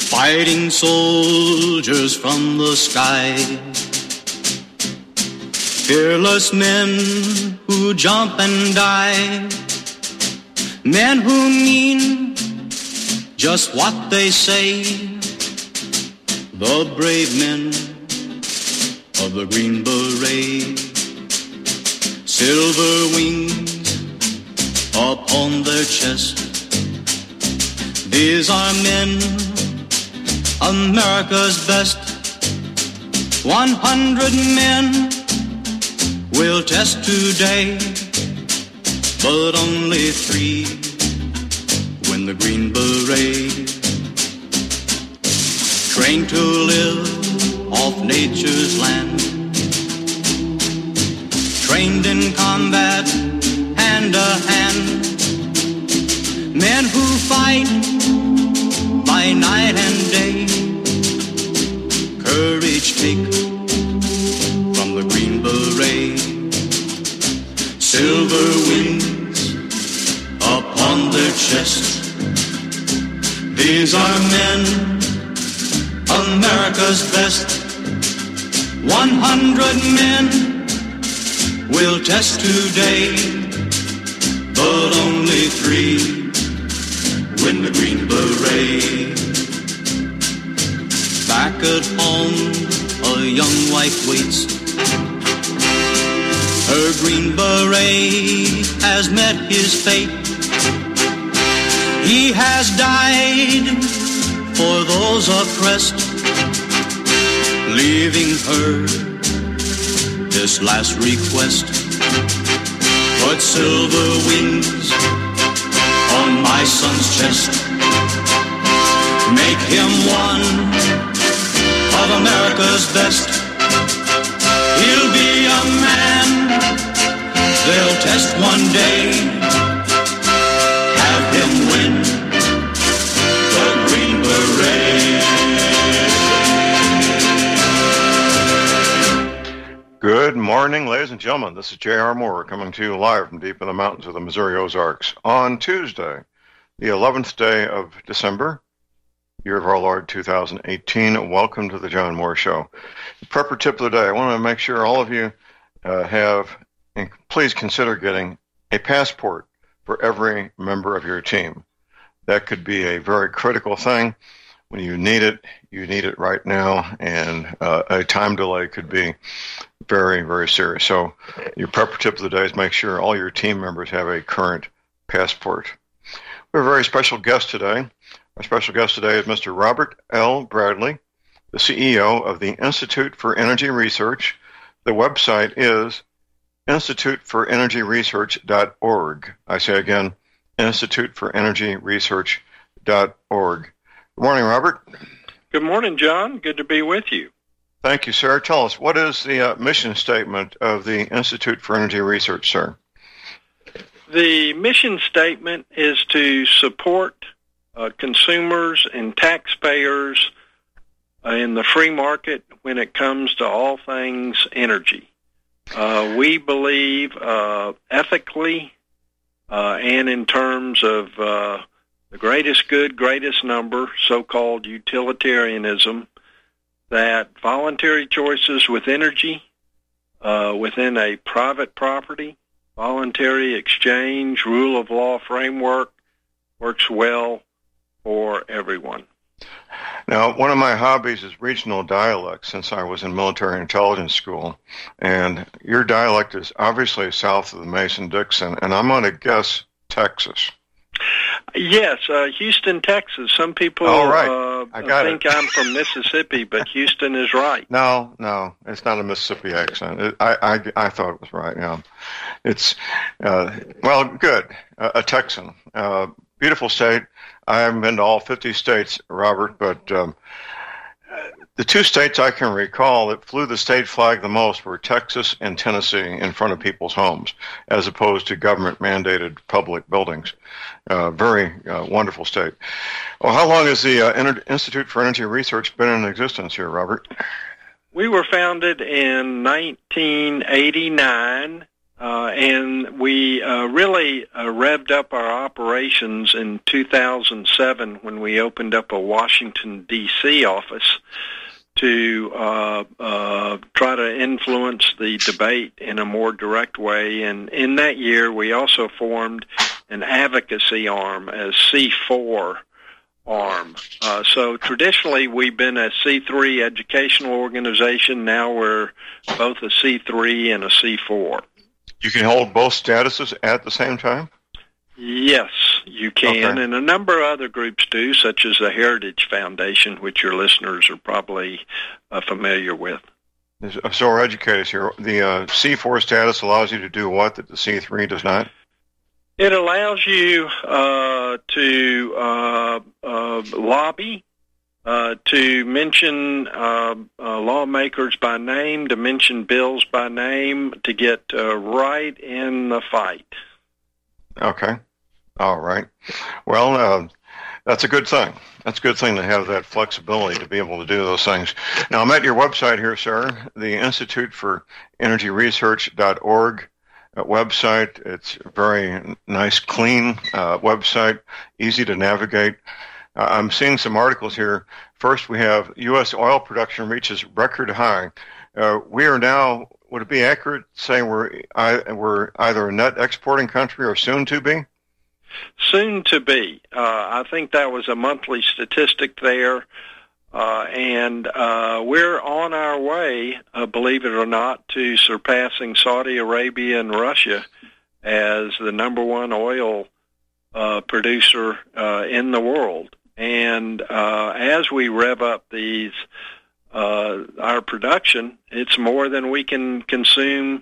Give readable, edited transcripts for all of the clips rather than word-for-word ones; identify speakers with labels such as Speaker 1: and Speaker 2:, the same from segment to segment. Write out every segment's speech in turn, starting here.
Speaker 1: Fighting soldiers from the sky, fearless men who jump and die, men who mean just what they say, the brave men of the Green Beret, silver wings upon their chest. These are men, America's best. 100 men will test today, but only 3 win the Green Beret. Trained to live off nature's land, trained in combat hand to hand, men who fight by night and day, courage take from the Green Beret, silver wings upon their chest. These are men, America's best. 100 men will test today, but only 3 win the Green Beret. Back at home, a young wife waits. Her Green Beret has met his fate. He has died for those oppressed, leaving her this last request. Put silver wings on my son's chest. Make him one of America's best. He'll be a man they'll test one day. Have him win the Green Beret.
Speaker 2: Good morning, ladies and gentlemen. This is J.R. Moore coming to you live from deep in the mountains of the Missouri Ozarks on Tuesday, the 11th day of December, year of our Lord 2018. Welcome to the John Moore Show. The prepper tip of the day. I want to make sure all of you have, and please consider getting a passport for every member of your team. That could be a very critical thing. When you need it right now, and a time delay could be very, very serious. So your prepper tip of the day is make sure all your team members have a current passport. We have a very special guest today. Our special guest today is Mr. Robert L. Bradley, the CEO of the Institute for Energy Research. The website is instituteforenergyresearch.org. I say again, instituteforenergyresearch.org. Good morning, Robert.
Speaker 3: Good morning, John. Good to be with you.
Speaker 2: Thank you, sir. Tell us, what is the mission statement of the Institute for Energy Research, sir?
Speaker 3: The mission statement is to support consumers and taxpayers in the free market when it comes to all things energy. We believe ethically and in terms of the greatest good, greatest number, so-called utilitarianism, that voluntary choices with energy within a private property, voluntary exchange, rule of law framework works well for everyone.
Speaker 2: Now, one of my hobbies is regional dialects since I was in military intelligence school. And your dialect is obviously south of the Mason-Dixon, and I'm going to guess Texas.
Speaker 3: Yes, Houston, Texas. Some people think I'm from Mississippi, but Houston is right.
Speaker 2: No, it's not a Mississippi accent. I thought it was right. Yeah, it's well, good. A Texan, beautiful state. I haven't been to all 50 states, Robert, but the 2 states I can recall that flew the state flag the most were Texas and Tennessee in front of people's homes, as opposed to government-mandated public buildings. Very wonderful state. Well, how long has the Institute for Energy Research been in existence here, Robert?
Speaker 3: We were founded in 1989 and we really revved up our operations in 2007 when we opened up a Washington, D.C. office to try to influence the debate in a more direct way. And in that year, we also formed an advocacy arm, a C4 arm. So traditionally, we've been a C3 educational organization. Now we're both a C3 and a C4.
Speaker 2: You can hold both statuses at the same time?
Speaker 3: Yes, you can, okay. And a number of other groups do, such as the Heritage Foundation, which your listeners are probably familiar with.
Speaker 2: So we're educators here. The C4 status allows you to do what that the C3 does not?
Speaker 3: It allows you to lobby, to mention lawmakers by name, to mention bills by name, to get right in the fight.
Speaker 2: Okay. All right. Well, that's a good thing. That's a good thing to have that flexibility to be able to do those things. Now, I'm at your website here, sir, the Institute for Energy Research.org website. It's a very nice, clean website, easy to navigate. I'm seeing some articles here. First, we have U.S. oil production reaches record high. We are now, would it be accurate to say we're either a net exporting country or soon to be?
Speaker 3: Soon to be. I think that was a monthly statistic there. And we're on our way, believe it or not, to surpassing Saudi Arabia and Russia as the number one oil producer in the world. And as we rev up these our production, it's more than we can consume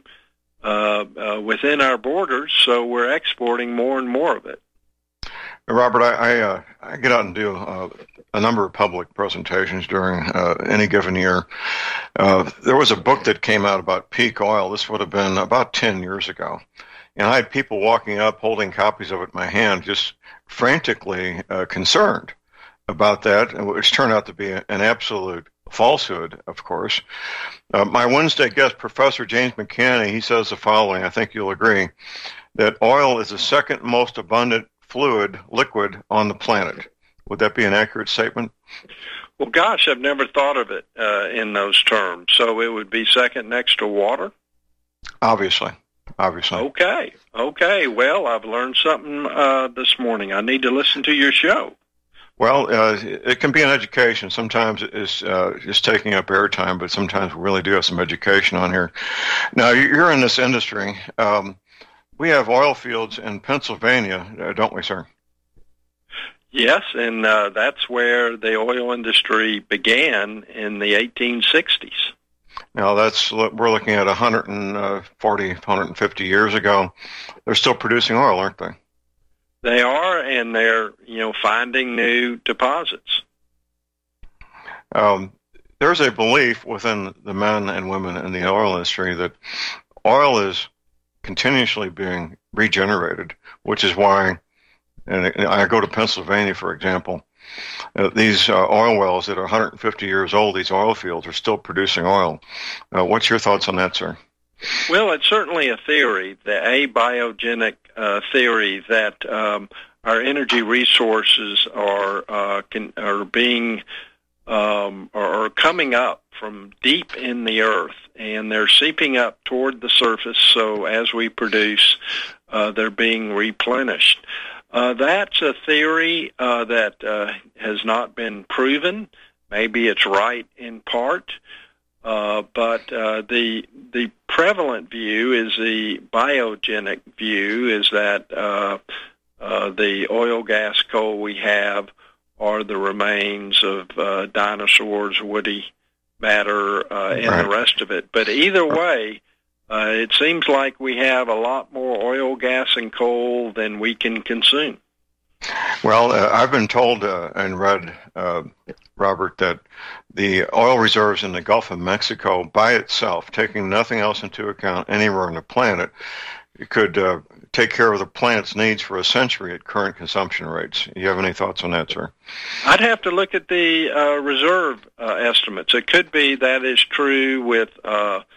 Speaker 3: within our borders, so we're exporting more and more of it.
Speaker 2: Robert, I get out and do a number of public presentations during any given year. There was a book that came out about peak oil. This would have been about 10 years ago. And I had people walking up holding copies of it in my hand, just frantically concerned about that, which turned out to be an absolute falsehood, of course. My Wednesday guest, Professor James McCanney, he says the following, I think you'll agree, that oil is the second most abundant liquid on the planet. Would that be an accurate statement?
Speaker 3: Well, gosh, I've never thought of it in those terms. So it would be second next to water?
Speaker 2: Obviously.
Speaker 3: Okay. Well, I've learned something this morning. I need to listen to your show.
Speaker 2: Well, it can be an education. Sometimes it's just taking up airtime, but sometimes we really do have some education on here. Now, you're in this industry. We have oil fields in Pennsylvania, don't we, sir?
Speaker 3: Yes, and that's where the oil industry began in the 1860s.
Speaker 2: Now, we're looking at 140, 150 years ago. They're still producing oil, aren't they?
Speaker 3: They are, and they're finding new deposits.
Speaker 2: There's a belief within the men and women in the oil industry that oil is continuously being regenerated, which is why, and I go to Pennsylvania, for example, these oil wells that are 150 years old, these oil fields are still producing oil. What's your thoughts on that, sir?
Speaker 3: Well, it's certainly a theory, the abiogenic theory that our energy resources are being are coming up from deep in the earth, and they're seeping up toward the surface. So as we produce, they're being replenished. That's a theory that has not been proven. Maybe it's right in part. But the prevalent view is the biogenic view, is that the oil, gas, coal we have are the remains of dinosaurs, woody matter, and the rest of it. But either way, it seems like we have a lot more oil, gas, and coal than we can consume.
Speaker 2: Well, I've been told and read, Robert, that the oil reserves in the Gulf of Mexico by itself, taking nothing else into account anywhere on the planet, it could take care of the planet's needs for a century at current consumption rates. You have any thoughts on that, sir?
Speaker 3: I'd have to look at the reserve estimates. It could be that is true with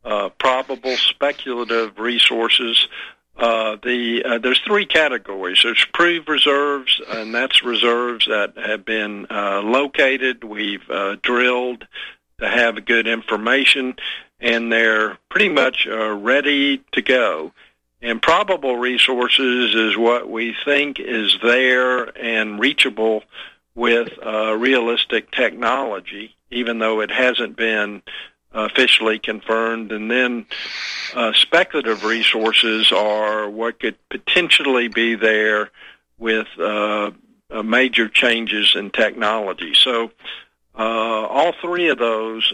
Speaker 3: probable, speculative resources. There's three categories. There's proved reserves, and that's reserves that have been located. We've drilled to have good information, and they're pretty much ready to go. And probable resources is what we think is there and reachable with realistic technology, even though it hasn't been officially confirmed. And then speculative resources are what could potentially be there with major changes in technology. So all three of those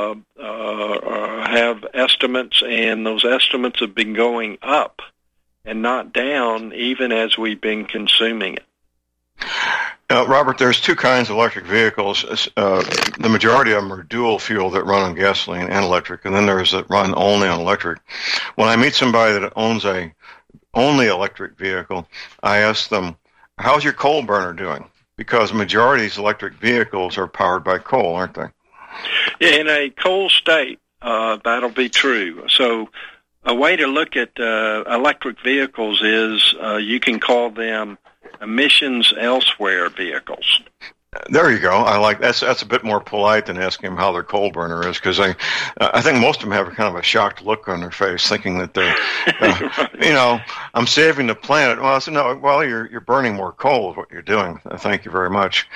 Speaker 3: have estimates, and those estimates have been going up and not down even as we've been consuming it.
Speaker 2: Robert, there's two kinds of electric vehicles. The majority of them are dual fuel that run on gasoline and electric, and then there's that run only on electric. When I meet somebody that owns a only electric vehicle, I ask them, how's your coal burner doing? Because the majority of these electric vehicles are powered by coal, aren't they?
Speaker 3: Yeah, in a coal state, that'll be true. So a way to look at electric vehicles is you can call them emissions elsewhere vehicles.
Speaker 2: There you go. I like that's a bit more polite than asking them how their coal burner is, because I think most of them have kind of a shocked look on their face, thinking that they're, right. I'm saving the planet. Well, I said, no. Well, you're burning more coal is what you're doing. Thank you very much.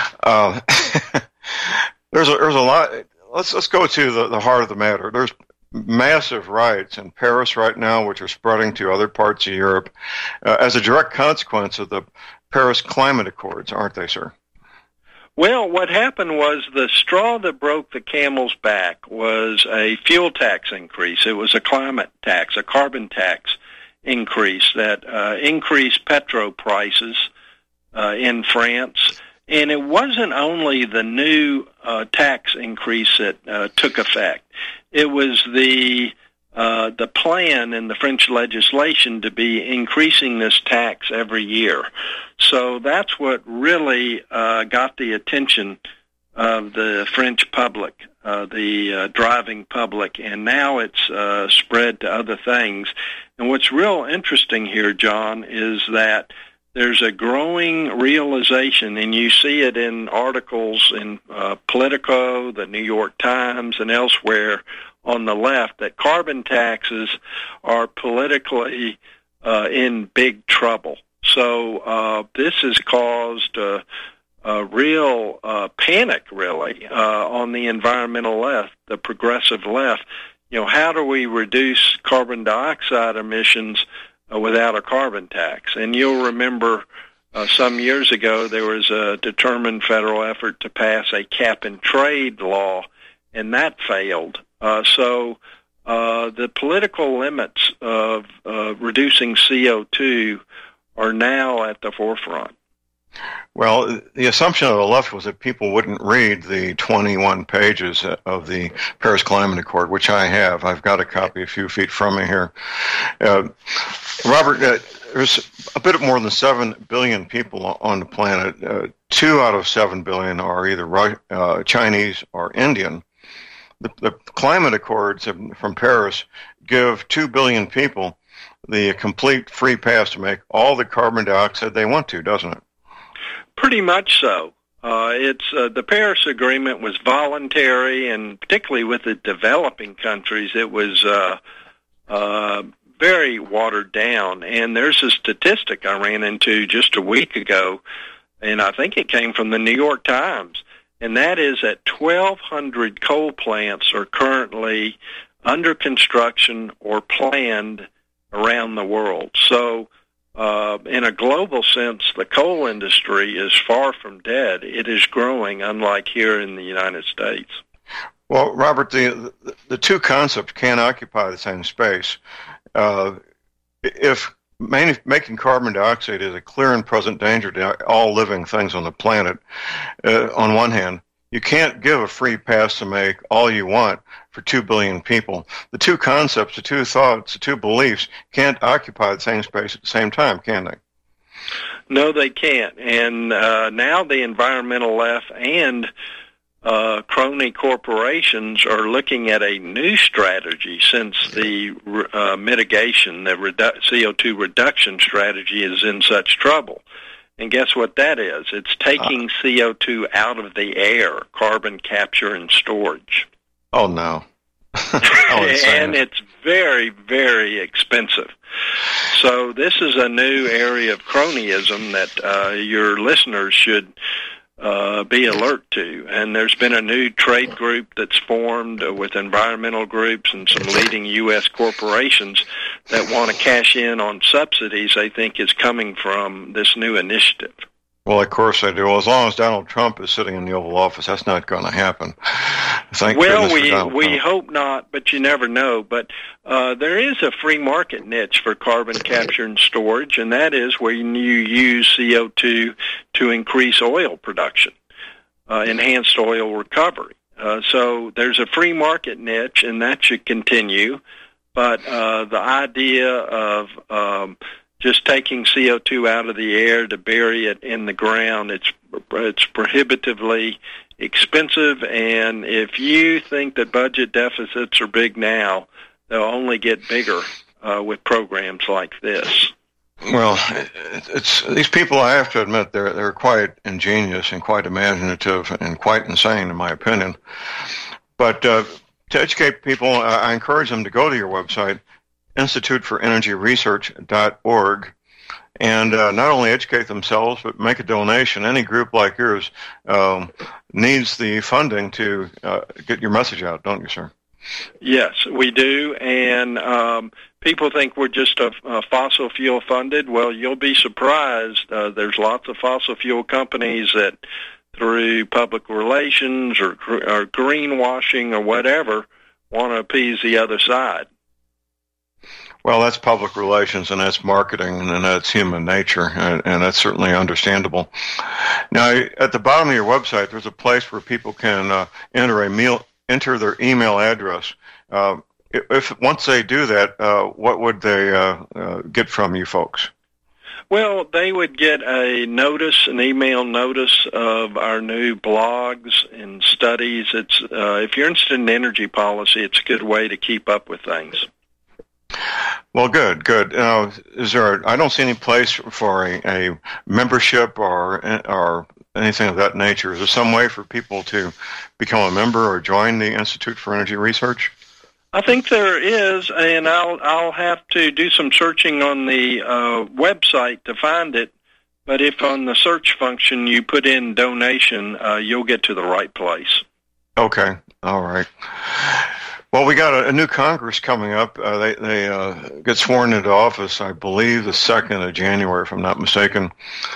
Speaker 2: There's a lot. Let's go to the heart of the matter. There's massive riots in Paris right now, which are spreading to other parts of Europe as a direct consequence of the Paris Climate Accords, aren't they, sir?
Speaker 3: Well, what happened was the straw that broke the camel's back was a fuel tax increase. It was a climate tax, a carbon tax increase that increased petrol prices in France. And it wasn't only the new tax increase that took effect. It was the plan in the French legislation to be increasing this tax every year. So that's what really got the attention of the French public, the driving public, and now it's spread to other things. And what's real interesting here, John, is that there's a growing realization, and you see it in articles in Politico, the New York Times, and elsewhere on the left, that carbon taxes are politically in big trouble. So this has caused a real panic, really, on the environmental left, the progressive left. How do we reduce carbon dioxide emissions without a carbon tax? And you'll remember some years ago there was a determined federal effort to pass a cap-and-trade law, and that failed. So the political limits of reducing CO2 are now at the forefront.
Speaker 2: Well, the assumption of the left was that people wouldn't read the 21 pages of the Paris Climate Accord, which I have. I've got a copy a few feet from me here. Robert, there's a bit more than 7 billion people on the planet. 2 out of 7 billion are either Chinese or Indian. The climate accords from Paris give 2 billion people the complete free pass to make all the carbon dioxide they want to, doesn't it?
Speaker 3: Pretty much so. It's the Paris Agreement was voluntary, and particularly with the developing countries, it was very watered down. And there's a statistic I ran into just a week ago, and I think it came from the New York Times, and that is that 1,200 coal plants are currently under construction or planned around the world. So in a global sense, the coal industry is far from dead. It is growing, unlike here in the United States.
Speaker 2: Well, Robert, the two concepts can't occupy the same space. If making carbon dioxide is a clear and present danger to all living things on the planet, on one hand, you can't give a free pass to make all you want for 2 billion people. The two concepts, the two thoughts, the two beliefs can't occupy the same space at the same time, can they?
Speaker 3: No, they can't. And now the environmental left and crony corporations are looking at a new strategy since the mitigation, the CO2 reduction strategy is in such trouble. And guess what that is? It's taking CO2 out of the air, carbon capture and storage.
Speaker 2: Oh, no.
Speaker 3: And it's very, very expensive. So this is a new area of cronyism that your listeners should be alert to. And there's been a new trade group that's formed with environmental groups and some leading U.S. corporations that want to cash in on subsidies they think is coming from this new initiative.
Speaker 2: Well, of course they do. Well, as long as Donald Trump is sitting in the Oval Office, that's not going to happen.
Speaker 3: We hope not, but you never know. But there is a free market niche for carbon capture and storage, and that is when you use CO2 to increase oil production, enhanced oil recovery. So there's a free market niche, and that should continue. But the idea of just taking CO2 out of the air to bury it in the ground, it's prohibitively expensive, and if you think that budget deficits are big now, they'll only get bigger with programs like this.
Speaker 2: Well, it's these people, I have to admit, they're quite ingenious and quite imaginative and quite insane, in my opinion. But to educate people, I encourage them to go to your website, instituteforenergyresearch.org, and not only educate themselves, but make a donation. Any group like yours needs the funding to get your message out, don't you, sir?
Speaker 3: Yes, we do, and people think we're just a fossil fuel funded. Well, you'll be surprised. There's lots of fossil fuel companies that, through public relations or greenwashing or whatever, want to appease the other side.
Speaker 2: Well, that's public relations, and that's marketing, and that's human nature, and that's certainly understandable. Now, at the bottom of your website, there's a place where people can enter their email address. If once they do that, what would they get from you folks?
Speaker 3: Well, they would get an email notice of our new blogs and studies. It's if you're interested in energy policy, it's a good way to keep up with things.
Speaker 2: Well, good. Is there? I don't see any place for a membership or anything of that nature. Is there some way for people to become a member or join the Institute for Energy Research?
Speaker 3: I think there is, and I'll have to do some searching on the website to find it. But if on the search function you put in donation, you'll get to the right place.
Speaker 2: Okay. All right. Well, we got a new Congress coming up. They get sworn into office, I believe, the 2nd of January, if I'm not mistaken.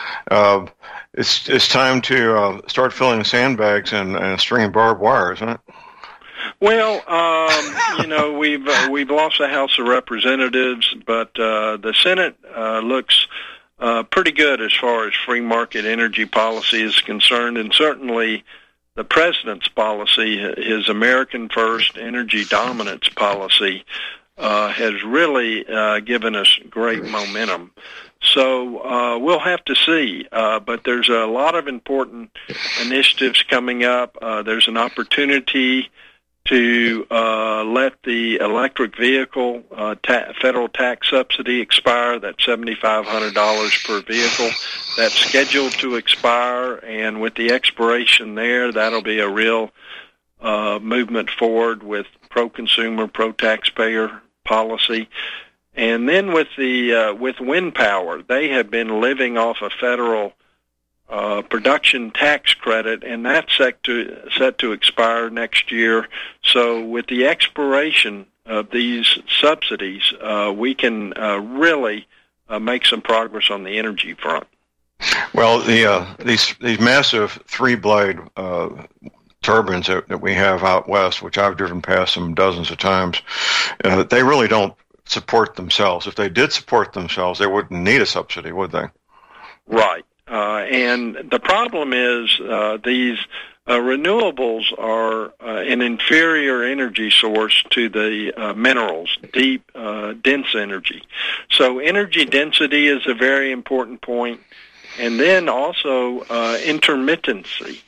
Speaker 2: It's time to start filling sandbags and stringing barbed wire, isn't it?
Speaker 3: Well, we've lost the House of Representatives, but the Senate looks pretty good as far as free market energy policy is concerned, and certainly the president's policy, his American First energy dominance policy, has really given us great momentum. So we'll have to see. But there's a lot of important initiatives coming up. There's an opportunity to let the electric vehicle federal tax subsidy expire. That's $7,500 per vehicle. That's scheduled to expire, and with the expiration there, that'll be a real movement forward with pro-consumer, pro-taxpayer policy. And then with wind power, they have been living off a federal production tax credit, and that's set to expire next year. So with the expiration of these subsidies, we can really make some progress on the energy front.
Speaker 2: Well, these massive 3-blade turbines that we have out west, which I've driven past them dozens of times, they really don't support themselves. If they did support themselves, they wouldn't need a subsidy, would they?
Speaker 3: Right. And the problem is these renewables are an inferior energy source to the minerals, deep, dense energy. So energy density is a very important point. And then also intermittency.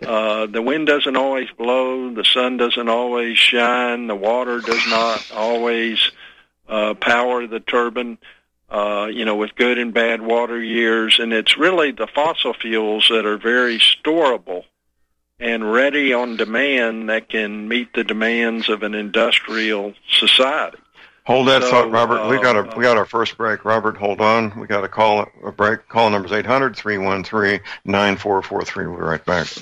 Speaker 3: The wind doesn't always blow, the sun doesn't always shine, the water does not always power the turbine, with good and bad water years, and it's really the fossil fuels that are very storable and ready on demand that can meet the demands of an industrial society.
Speaker 2: Hold that thought, Robert. We got our first break. Robert, hold on. We got a break. Call number is 800-313-9443. We'll be right back.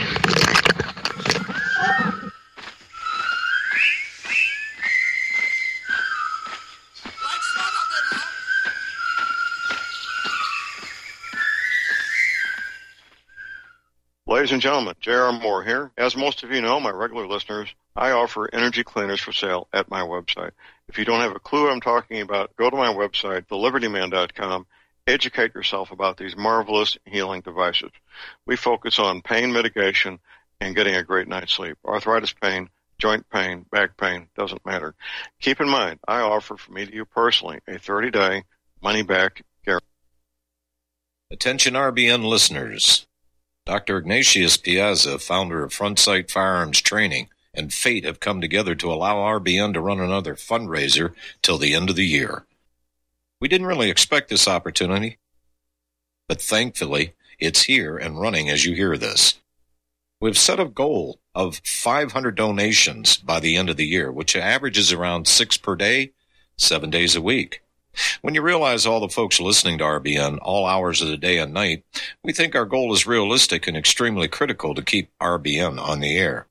Speaker 2: Ladies and gentlemen, J.R. Moore here. As most of you know, my regular listeners, I offer energy cleaners for sale at my website. If you don't have a clue what I'm talking about, go to my website, thelibertyman.com, educate yourself about these marvelous healing devices. We focus on pain mitigation and getting a great night's sleep. Arthritis pain, joint pain, back pain, doesn't matter. Keep in mind, I offer from me to you personally a 30-day money-back guarantee.
Speaker 4: Attention RBN listeners. Dr. Ignatius Piazza, founder of Front Sight Firearms Training, and fate have come together to allow RBN to run another fundraiser till the end of the year. We didn't really expect this opportunity, but thankfully, it's here and running as you hear this. We've set a goal of 500 donations by the end of the year, which averages around 6 per day, 7 days a week. When you realize all the folks listening to RBN all hours of the day and night, we think our goal is realistic and extremely critical to keep RBN on the air.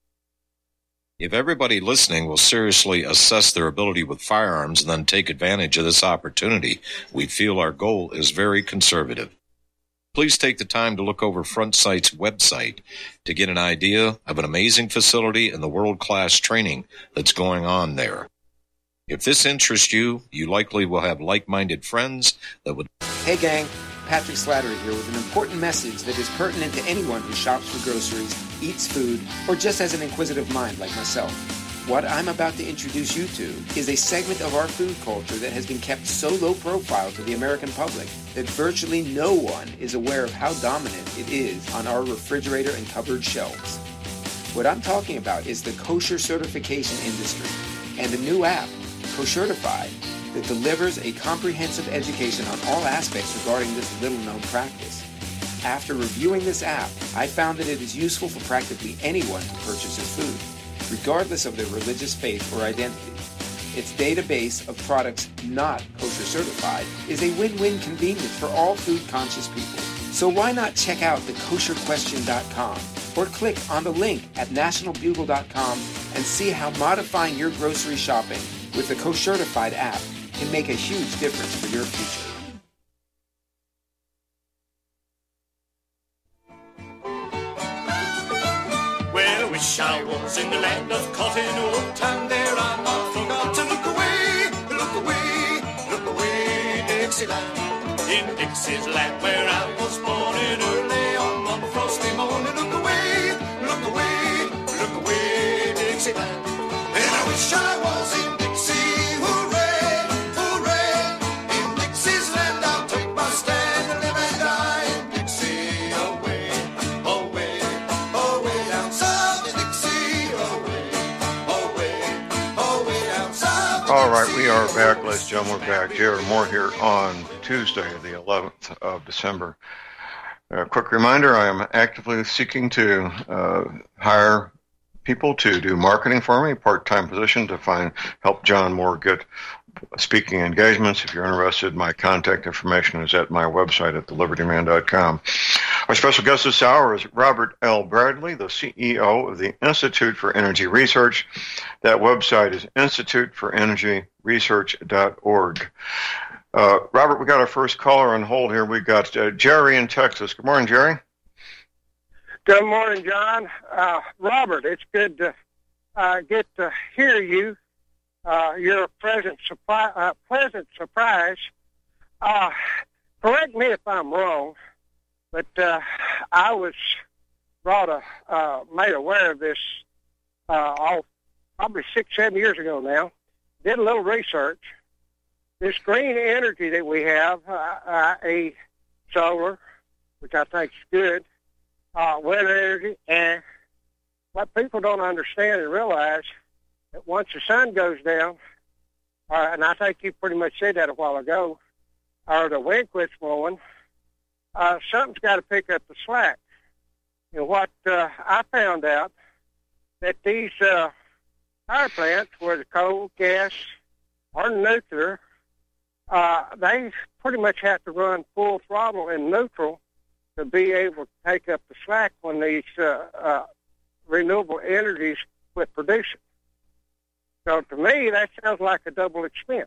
Speaker 4: If everybody listening will seriously assess their ability with firearms and then take advantage of this opportunity, we feel our goal is very conservative. Please take the time to look over Front Sight's website to get an idea of an amazing facility and the world-class training that's going on there. If this interests you, you likely will have like-minded friends that would...
Speaker 5: Hey gang, Patrick Slattery here with an important message that is pertinent to anyone who shops for groceries, eats food, or just has an inquisitive mind like myself. What I'm about to introduce you to is a segment of our food culture that has been kept so low profile to the American public that virtually no one is aware of how dominant it is on our refrigerator and cupboard shelves. What I'm talking about is the kosher certification industry and a new app, Koshertified, that delivers a comprehensive education on all aspects regarding this little-known practice. After reviewing this app, I found that it is useful for practically anyone who purchases food, regardless of their religious faith or identity. Its database of products not kosher certified is a win-win convenience for all food-conscious people. So why not check out thekosherquestion.com or click on the link at nationalbugle.com and see how modifying your grocery shopping with the Koshertified app can make a huge difference for your future.
Speaker 6: Well, I wish I was in the land of cotton wool, and there I not forgot to look away, Dixieland. In Dixieland where I was born in early on one frosty morning. Look away, Dixieland. And I wish I was in Dixie, hooray, in Dixie's land I'll take my stand and live and die in Dixie, away down south in Dixie, away down south.
Speaker 2: All right, we are back, ladies and gentlemen. We're back. J.R. Moore here on Tuesday, the 11th of December. A quick reminder, I am actively seeking to hire people to do marketing for me, part-time position to help John Moore get speaking engagements. If you're interested, my contact information is at my website at thelibertyman.com. Our special guest this hour is Robert L. Bradley, the CEO of the Institute for Energy Research. That website is instituteforenergyresearch.org. Robert, we got our first caller on hold here. We got Jerry in Texas. Good morning, Jerry.
Speaker 7: Good morning, John. Robert, it's good to get to hear you. You're a pleasant surprise. Correct me if I'm wrong, but I was made aware of this probably 6-7 years ago now. Did a little research. This green energy that we have, solar, which I think is good, wind energy. And what people don't understand and realize that once the sun goes down, and I think you pretty much said that a while ago, or the wind quits blowing, something's got to pick up the slack. And what I found out, that these power plants, whether coal, gas, or nuclear, they pretty much have to run full throttle in neutral to be able to take up the slack when these renewable energies quit producing. So to me, that sounds like a double expense.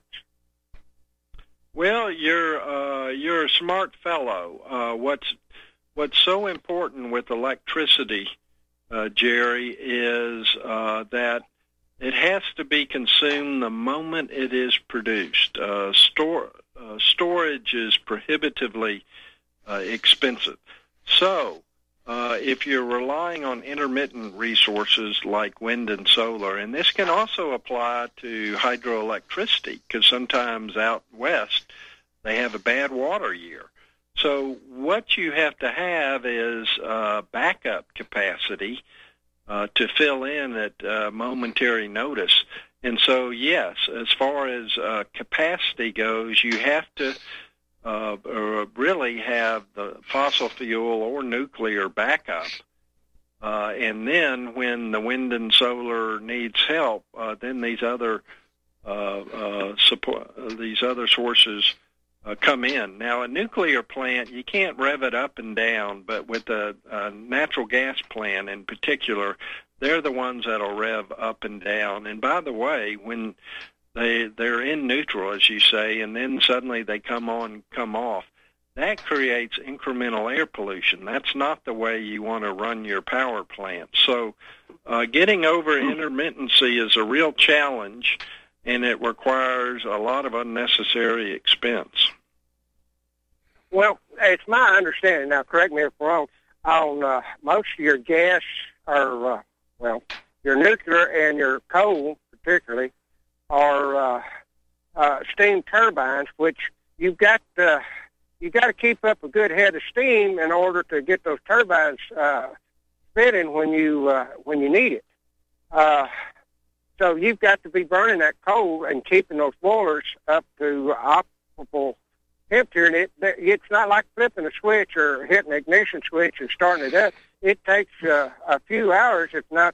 Speaker 3: Well, you're a smart fellow. What's so important with electricity, Jerry, is that it has to be consumed the moment it is produced. Storage is prohibitively expensive. So if you're relying on intermittent resources like wind and solar, and this can also apply to hydroelectricity, because sometimes out west they have a bad water year. So what you have to have is backup capacity to fill in at momentary notice. And so, yes, as far as capacity goes, you have to really have the fossil fuel or nuclear backup. And then when the wind and solar needs help, then these other sources come in. Now, a nuclear plant, you can't rev it up and down, but with a natural gas plant in particular, they're the ones that'll rev up and down. And by the way, when they're in neutral, as you say, and then suddenly they come on, come off, that creates incremental air pollution. That's not the way you want to run your power plant. So getting over intermittency is a real challenge, and it requires a lot of unnecessary expense.
Speaker 7: Well, it's my understanding, now correct me if I'm wrong, on most of your gas or, your nuclear and your coal particularly are steam turbines, which you've got to keep up a good head of steam in order to get those turbines spinning when you need it. So you've got to be burning that coal and keeping those boilers up to optimal temperature. And it's not like flipping a switch or hitting an ignition switch and starting it up. It takes a few hours, if not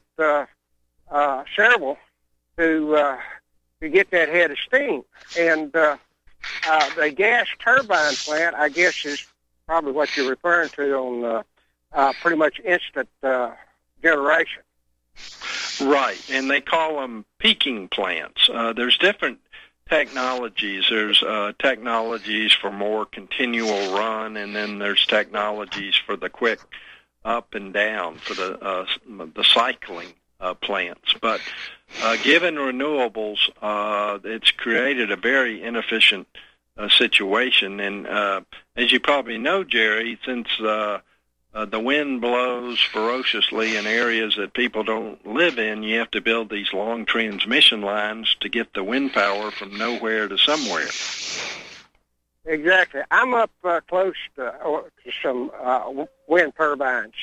Speaker 7: several, to get that head of steam. And the gas turbine plant, I guess, is probably what you're referring to on pretty much instant generation.
Speaker 3: Right, and they call them peaking plants. There's different technologies. There's technologies for more continual run, and then there's technologies for the quick up and down for the cycling plants. But given renewables, it's created a very inefficient situation. And as you probably know, Jerry, since the wind blows ferociously in areas that people don't live in, you have to build these long transmission lines to get the wind power from nowhere to somewhere.
Speaker 7: Exactly. I'm up close to some wind turbines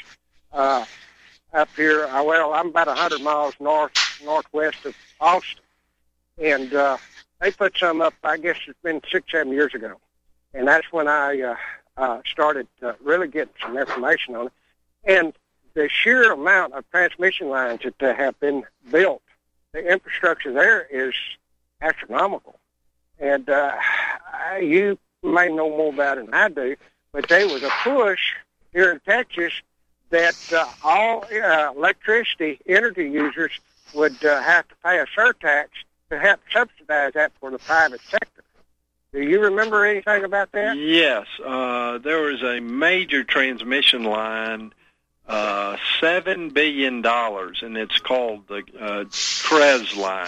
Speaker 7: up here. I'm about 100 miles northwest of Austin, and they put some up, I guess it's been 6-7 years ago, and that's when I started really getting some information on it. And the sheer amount of transmission lines that have been built, the infrastructure there is astronomical. And you may know more about it than I do, but there was a push here in Texas that all electricity energy users would have to pay a surtax to help subsidize that for the private sector. Do you remember anything about that?
Speaker 3: Yes. There was a major transmission line, $7 billion, and it's called the CREZ line,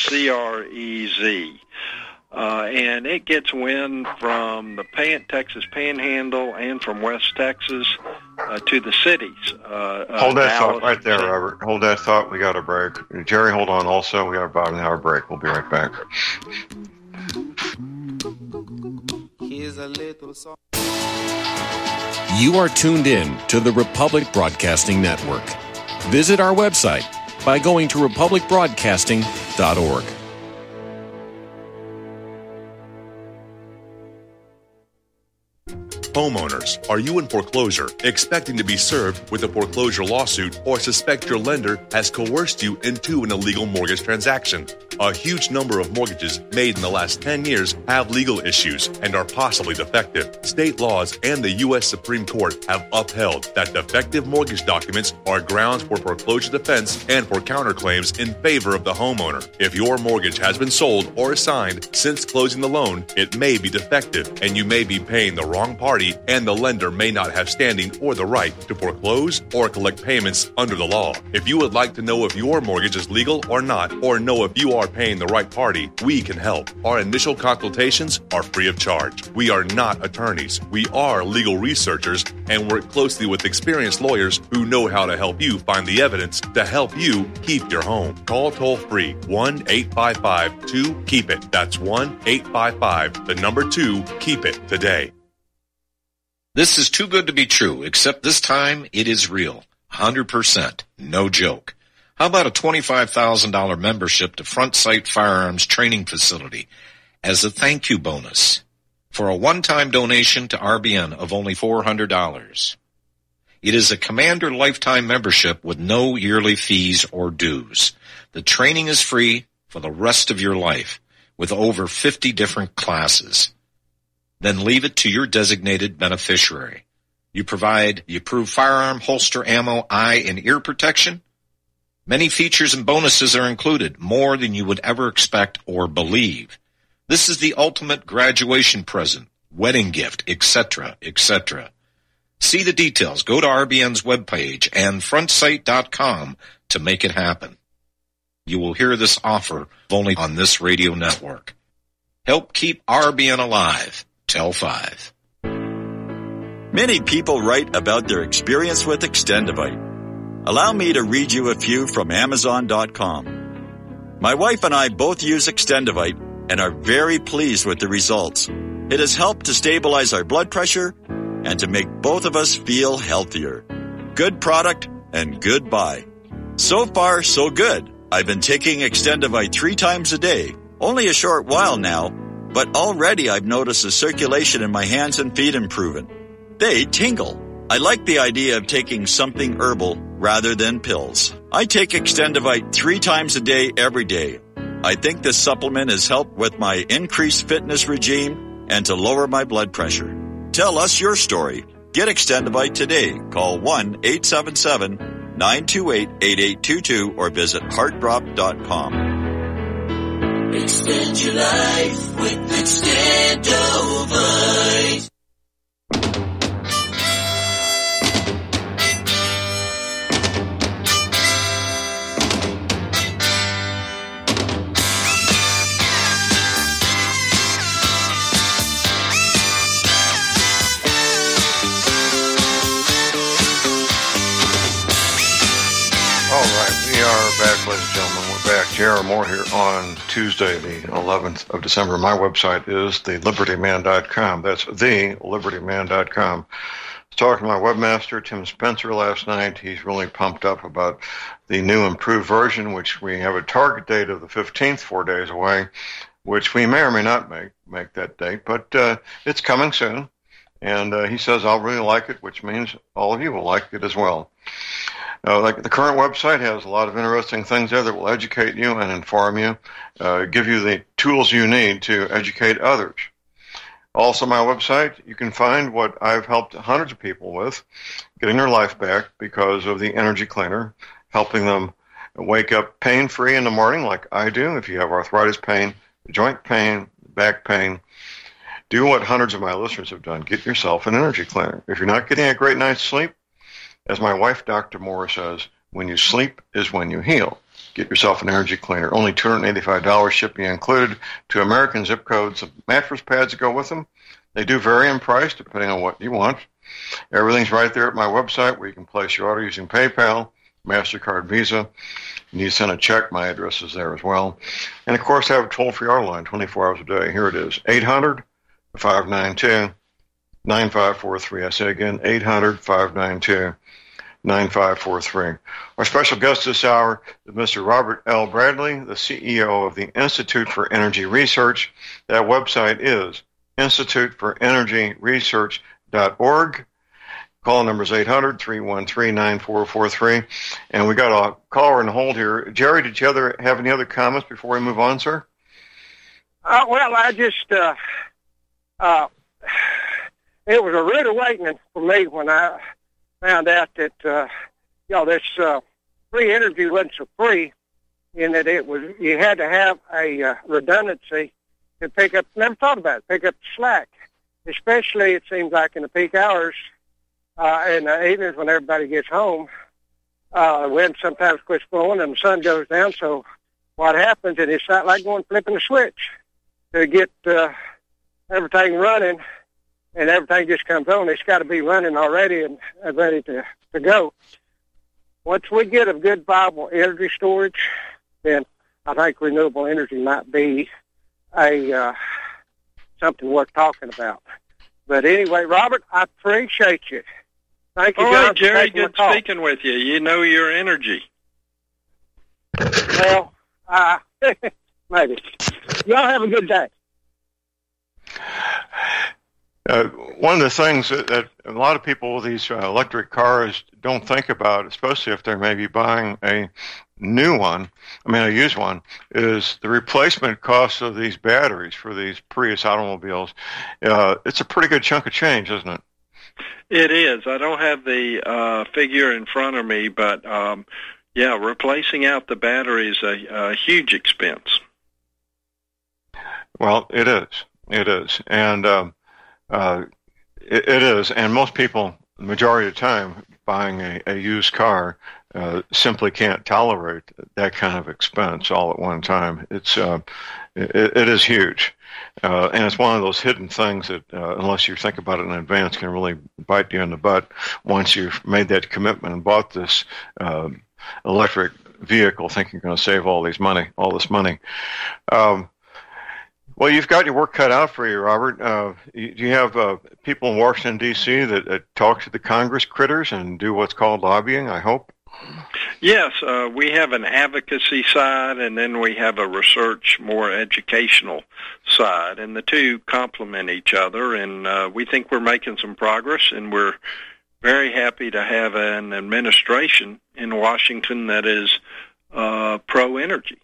Speaker 3: C-R-E-Z. And it gets wind from the Texas Panhandle and from West Texas to the cities.
Speaker 2: Hold that thought right there, Robert. Hold that thought. We got a break. Jerry, hold on also. We got about an hour break. We'll be right back.
Speaker 8: Here's a little song. You are tuned in to the Republic Broadcasting Network. Visit our website by going to republicbroadcasting.org.
Speaker 9: Homeowners, are you in foreclosure, expecting to be served with a foreclosure lawsuit, or suspect your lender has coerced you into an illegal mortgage transaction? A huge number of mortgages made in the last 10 years have legal issues and are possibly defective. State laws and the U.S. Supreme Court have upheld that defective mortgage documents are grounds for foreclosure defense and for counterclaims in favor of the homeowner. If your mortgage has been sold or assigned since closing the loan, it may be defective and you may be paying the wrong party, and the lender may not have standing or the right to foreclose or collect payments under the law. If you would like to know if your mortgage is legal or not, or know if you are paying the right party, we can help. Our initial consultations are free of charge. We are not attorneys. We are legal researchers and work closely with experienced lawyers who know how to help you find the evidence to help you keep your home. Call toll-free 1-855-2-KEEP-IT. That's 1-855-2-KEEP-IT today.
Speaker 4: This is too good to be true, except this time it is real. 100%. No joke. How about a $25,000 membership to Front Sight Firearms Training Facility as a thank you bonus for a one-time donation to RBN of only $400? It is a Commander lifetime membership with no yearly fees or dues. The training is free for the rest of your life with over 50 different classes. Then leave it to your designated beneficiary. You provide the approved firearm, holster, ammo, eye, and ear protection. Many features and bonuses are included, more than you would ever expect or believe. This is the ultimate graduation present, wedding gift, etc., etc. See the details. Go to RBN's webpage and frontsight.com to make it happen. You will hear this offer only on this radio network. Help keep RBN alive. Tell 5.
Speaker 10: Many people write about their experience with Extendivite. Allow me to read you a few from Amazon.com. My wife and I both use Extendivite and are very pleased with the results. It has helped to stabilize our blood pressure and to make both of us feel healthier. Good product and good buy. So far, so good. I've been taking Extendivite 3 times a day, only a short while now, but already I've noticed the circulation in my hands and feet improving. They tingle. I like the idea of taking something herbal rather than pills. I take Extendivite 3 times a day, every day. I think this supplement has helped with my increased fitness regime and to lower my blood pressure. Tell us your story. Get Extendivite today. Call 1-877-928-8822 or visit heartdrop.com.
Speaker 6: Extend your life with Extendivite.
Speaker 2: Back, ladies and gentlemen. We're back. J.R. Moore here on Tuesday, the 11th of December. My website is thelibertyman.com. That's thelibertyman.com. I was talking to my webmaster, Tim Spencer, last night. He's really pumped up about the new improved version, which we have a target date of the 15th, 4 days away, which we may or may not make that date, but it's coming soon. And he says I'll really like it, which means all of you will like it as well. Like the current website has a lot of interesting things there that will educate you and inform you, give you the tools you need to educate others. Also, my website, you can find what I've helped hundreds of people with, getting their life back because of the energy cleaner, helping them wake up pain-free in the morning like I do. If you have arthritis pain, joint pain, back pain, do what hundreds of my listeners have done. Get yourself an energy cleaner. If you're not getting a great night's sleep, as my wife, Dr. Moore, says, when you sleep is when you heal. Get yourself an energy cleaner. Only $285 shipping included. 2 American zip codes. Mattress pads that go with them. They do vary in price depending on what you want. Everything's right there at my website where you can place your order using PayPal, MasterCard, Visa. You need to send a check. My address is there as well. And, of course, I have a toll-free order line 24 hours a day. Here it is, 800-592-5792. 9543. I say again, 800-592-9543. Our special guest this hour is Mr. Robert L. Bradley, the CEO of the Institute for Energy Research. That website is instituteforenergyresearch.org. Call number is 800-313-9443. And we got a caller on hold here. Jerry, did you have any other comments before we move on, sir?
Speaker 7: Well, I just, it was a rude awakening for me when I found out that, this free energy wasn't so free, in that you had to have a redundancy to pick up, never thought about it, pick up the slack. Especially, it seems like in the peak hours, in the evenings when everybody gets home, wind sometimes quits blowing and the sun goes down. So what happens is it's not like flipping a switch to get everything running, and everything just comes on. It's got to be running already and ready to go. Once we get a good, viable energy storage, then I think renewable energy might be something worth talking about. But anyway, Robert, I appreciate you. Thank you,
Speaker 3: All
Speaker 7: John,
Speaker 3: right, Jerry,
Speaker 7: for taking
Speaker 3: good
Speaker 7: my call.
Speaker 3: speaking with you. You know your energy.
Speaker 7: Well, maybe. Y'all have a good day.
Speaker 2: One of the things that a lot of people with these electric cars don't think about, especially if they're maybe buying a used one, is the replacement cost of these batteries for these Prius automobiles. It's a pretty good chunk of change, isn't it?
Speaker 3: It is. I don't have the figure in front of me, but replacing out the battery is a huge expense.
Speaker 2: Well, it is. It is. And it is. And most people, the majority of the time, buying a used car simply can't tolerate that kind of expense all at one time. It is huge. And it's one of those hidden things that, unless you think about it in advance, can really bite you in the butt once you've made that commitment and bought this electric vehicle thinking you're going to save all this money. Well, you've got your work cut out for you, Robert. Do you have people in Washington, D.C. that talk to the Congress critters and do what's called lobbying, I hope?
Speaker 3: Yes, we have an advocacy side, and then we have a research, more educational side, and the two complement each other, and we think we're making some progress, and we're very happy to have an administration in Washington that is pro-energy.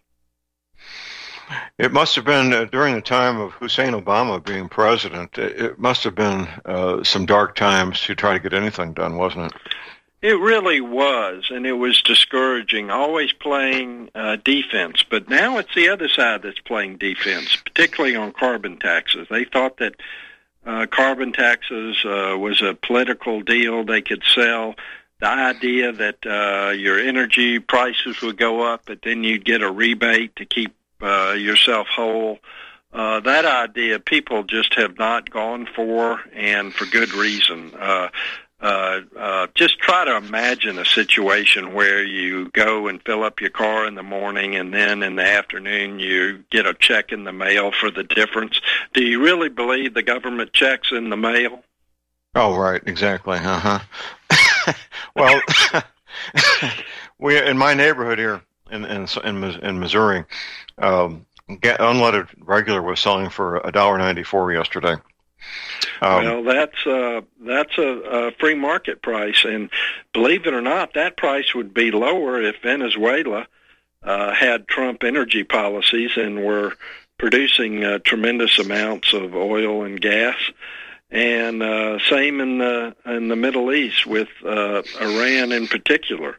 Speaker 2: It must have been during the time of Hussein Obama being president, it must have been some dark times to try to get anything done, wasn't it?
Speaker 3: It really was, and it was discouraging, always playing defense. But now it's the other side that's playing defense, particularly on carbon taxes. They thought that carbon taxes was a political deal they could sell. The idea that your energy prices would go up, but then you'd get a rebate to keep yourself whole. That idea people just have not gone for, and for good reason. Just try to imagine a situation where you go and fill up your car in the morning, and then in the afternoon you get a check in the mail for the difference. Do you really believe the government checks in the mail?
Speaker 2: Oh, right, exactly. Well, we in my neighborhood here in Missouri, unleaded regular was selling for $1.94 yesterday.
Speaker 3: Well, that's a free market price, and believe it or not, that price would be lower if Venezuela had Trump energy policies and were producing tremendous amounts of oil and gas. And same in the Middle East with Iran in particular.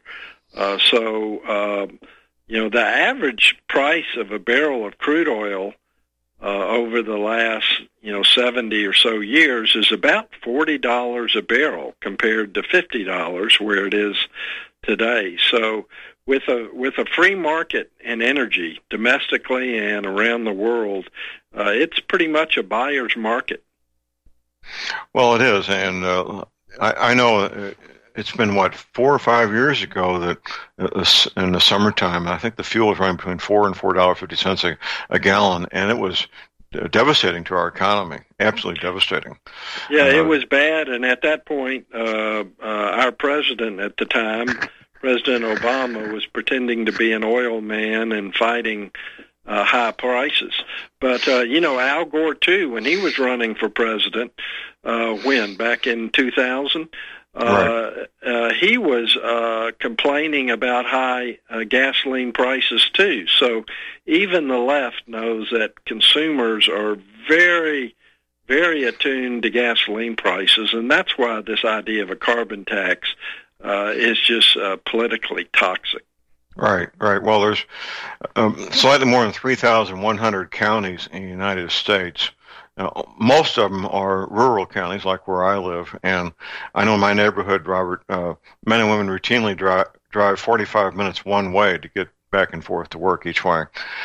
Speaker 3: The average price of a barrel of crude oil over the last 70 or so years is about $40 a barrel compared to $50 where it is today. So with a free market in energy domestically and around the world, it's pretty much a buyer's market.
Speaker 2: Well, it is, and I know it's been, 4 or 5 years ago that in the summertime, I think the fuel was running between $4 and $4.50 a gallon, and it was devastating to our economy. Absolutely devastating.
Speaker 3: Yeah, it was bad. And at that point, our president at the time, President Obama, was pretending to be an oil man and fighting high prices. But, Al Gore, too, when he was running for president, back in 2000, he was complaining about high gasoline prices, too. So even the left knows that consumers are very, very attuned to gasoline prices, and that's why this idea of a carbon tax is just politically toxic.
Speaker 2: Right. Well, there's slightly more than 3,100 counties in the United States. Most of them are rural counties, like where I live, and I know in my neighborhood, Robert, men and women routinely drive 45 minutes one way to get back and forth to work each way,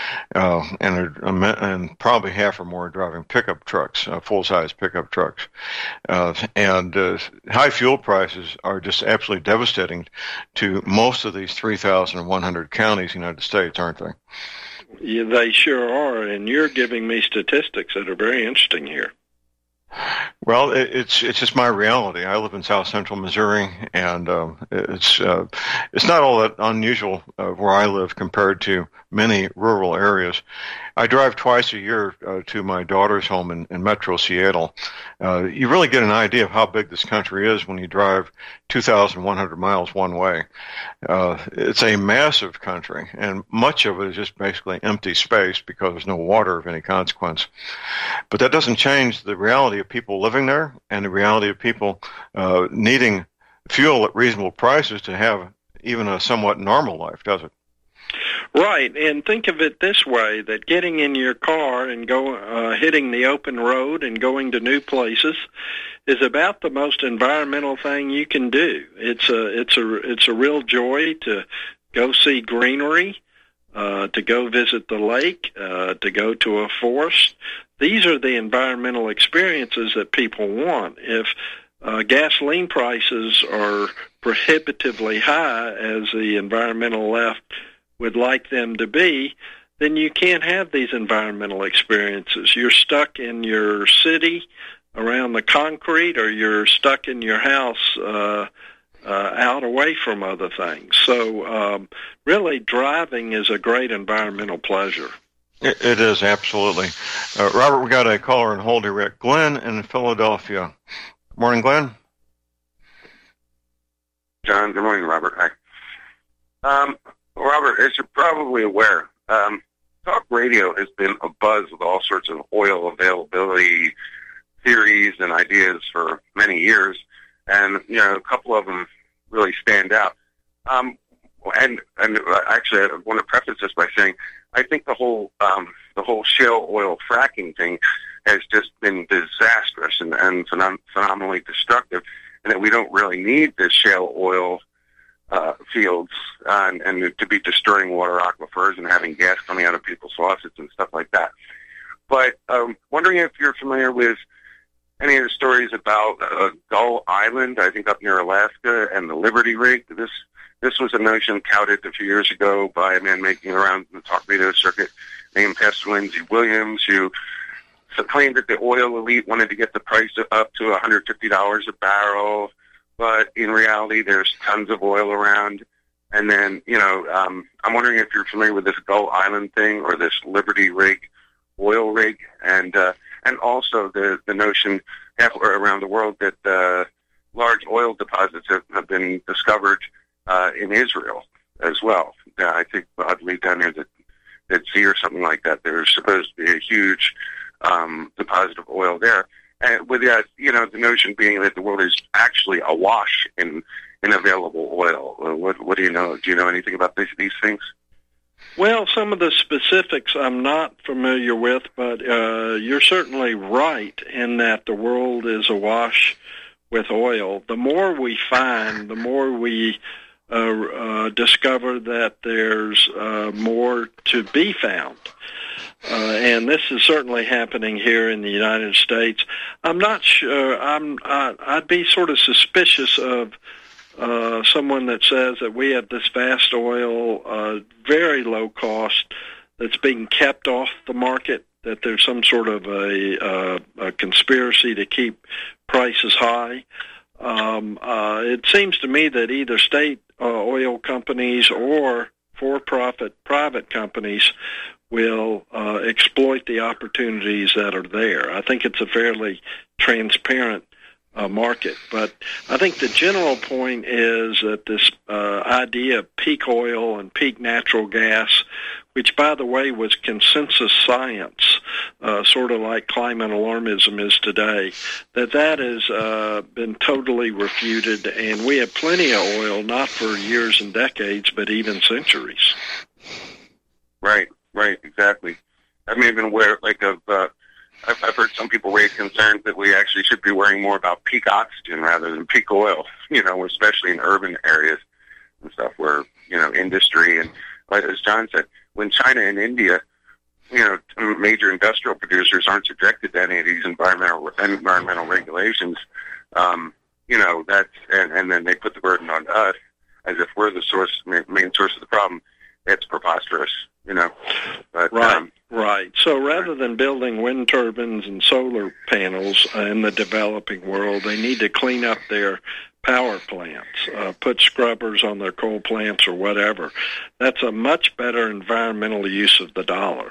Speaker 2: and probably half or more are driving pickup trucks, full-size pickup trucks, and high fuel prices are just absolutely devastating to most of these 3,100 counties in the United States, aren't they?
Speaker 3: Yeah, they sure are, and you're giving me statistics that are very interesting here.
Speaker 2: Well, it's just my reality. I live in South Central Missouri, and it's not all that unusual where I live compared to many rural areas. I drive twice a year to my daughter's home in Metro Seattle. You really get an idea of how big this country is when you drive 2,100 miles one way. It's a massive country, and much of it is just basically empty space because there's no water of any consequence. But that doesn't change the reality of people living there and the reality of people needing fuel at reasonable prices to have even a somewhat normal life, does it?
Speaker 3: Right, and think of it this way, that getting in your car and hitting the open road and going to new places is about the most environmental thing you can do. It's a real joy to go see greenery, to go visit the lake, to go to a forest. These are the environmental experiences that people want. If gasoline prices are prohibitively high, as the environmental left would like them to be, then you can't have these environmental experiences. You're stuck in your city around the concrete, or you're stuck in your house out away from other things. So really, driving is a great environmental pleasure.
Speaker 2: It is, absolutely. Robert, we got a caller on hold here. We're at Glenn in Philadelphia. Good morning, Glenn.
Speaker 11: John, good morning, Robert. Hi. Robert, as you're probably aware, talk radio has been abuzz with all sorts of oil availability theories and ideas for many years, and a couple of them really stand out. And actually, I want to preface this by saying I think the whole shale oil fracking thing has just been disastrous and phenomenally destructive, and that we don't really need this shale oil fields and to be destroying water aquifers and having gas coming out of people's faucets and stuff like that. But wondering if you're familiar with any of the stories about Gull Island, I think up near Alaska, and the Liberty rig. This was a notion touted a few years ago by a man making around the talk radio circuit named S. Lindsey Williams, who claimed that the oil elite wanted to get the price up to $150 a barrel. But in reality, there's tons of oil around. And then, I'm wondering if you're familiar with this Gull Island thing or this Liberty rig, oil rig, and also the notion around the world that large oil deposits have been discovered in Israel as well. I think, I believe down near the Dead Sea or something like that, there's supposed to be a huge deposit of oil there. And with that, the notion being that the world is actually awash in available oil. What do you know? Do you know anything about these things?
Speaker 3: Well, some of the specifics I'm not familiar with, but you're certainly right in that the world is awash with oil. The more we find, the more we discover that there's more to be found. And this is certainly happening here in the United States. I'm not sure. I'd be sort of suspicious of someone that says that we have this vast oil, very low cost, that's being kept off the market. that there's some sort of a conspiracy to keep prices high. It seems to me that either state oil companies or for-profit private companies will exploit the opportunities that are there. I think it's a fairly transparent market. But I think the general point is that this idea of peak oil and peak natural gas, which, by the way, was consensus science, sort of like climate alarmism is today, that has been totally refuted, and we have plenty of oil, not for years and decades, but even centuries.
Speaker 11: Right, exactly. I'm even aware, I've heard some people raise concerns that we actually should be worrying more about peak oxygen rather than peak oil, especially in urban areas and stuff where, industry and, as John said, when China and India, major industrial producers aren't subjected to any of these environmental regulations, that's, and then they put the burden on us as if we're the main source of the problem. It's preposterous, But,
Speaker 3: Right. So rather than building wind turbines and solar panels in the developing world, they need to clean up their power plants, put scrubbers on their coal plants or whatever. That's a much better environmental use of the dollar.